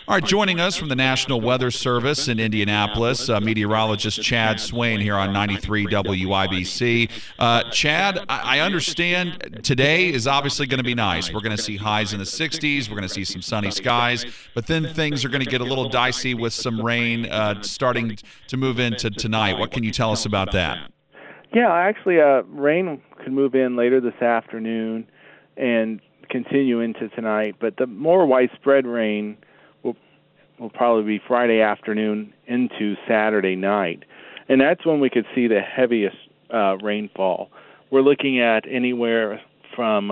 All right, joining us from the National Weather Service in Indianapolis, meteorologist Chad Swain here on 93 WIBC. Chad, I understand today is obviously going to be nice. We're going to see highs in the 60s. We're going to see some sunny skies. But then things are going to get a little dicey with some rain starting to move into tonight. What can you tell us about that? Yeah, actually, rain could move in later this afternoon and continue into tonight. But the more widespread rain will probably be Friday afternoon into Saturday night. And that's when we could see the heaviest rainfall. We're looking at anywhere from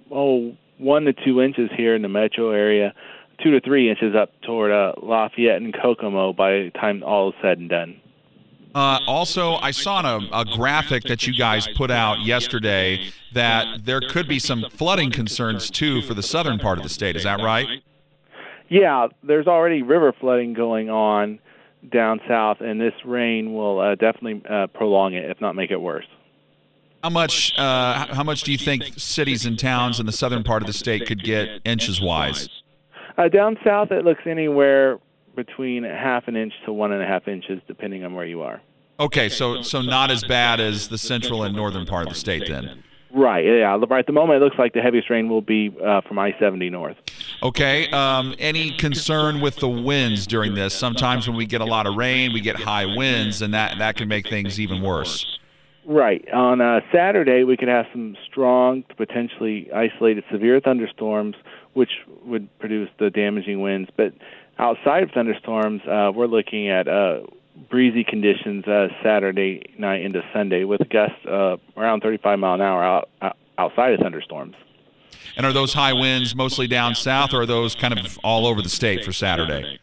1 to 2 inches here in the metro area, 2 to 3 inches up toward Lafayette and Kokomo by the time all is said and done. Also, I saw on a graphic that you guys put out yesterday that there could be some flooding concerns, too, for the southern part of the state. Is that right? Yeah, there's already river flooding going on down south, and this rain will definitely prolong it, if not make it worse. How much do you think cities and towns in the southern part of the state could get inches-wise? Down south, it looks anywhere between half an inch to 1.5 inches, depending on where you are. Okay, so not as bad as the central and northern part of the state then. Right, yeah. Right at the moment, it looks like the heaviest rain will be from I-70 north. Okay. Any concern with the winds during this? Sometimes when we get a lot of rain, we get high winds, and that can make things even worse. Right. On Saturday, we could have some strong, potentially isolated severe thunderstorms, which would produce the damaging winds. But outside of thunderstorms, we're looking at breezy conditions Saturday night into Sunday with gusts around 35 mile an hour outside of thunderstorms. And are those high winds mostly down south, or are those kind of all over the state for Saturday?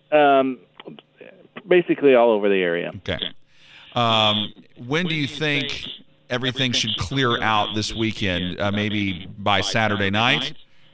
Basically all over the area. Okay. When do you think everything should clear out this weekend? Maybe by Saturday night?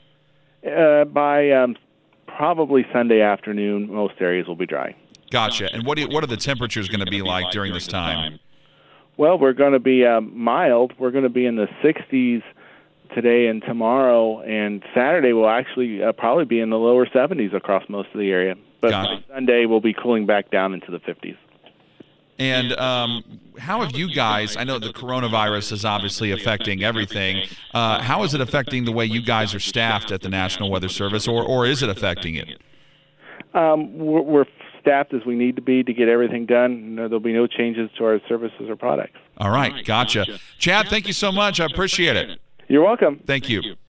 By probably Sunday afternoon, most areas will be dry. Gotcha. And what are the temperatures going to be like during this time? Well, we're going to be mild. We're going to be in the 60s today and tomorrow, and Saturday will actually probably be in the lower 70s across most of the area. But by Sunday, we'll be cooling back down into the 50s. And how have you guys, I know the coronavirus is obviously affecting everything. How is it affecting the way you guys are staffed at the National Weather Service, or is it affecting it? We're staffed as we need to be to get everything done. There'll be no changes to our services or products. All right, gotcha. Chad, thank you so much. I appreciate it. You're welcome. Thank you.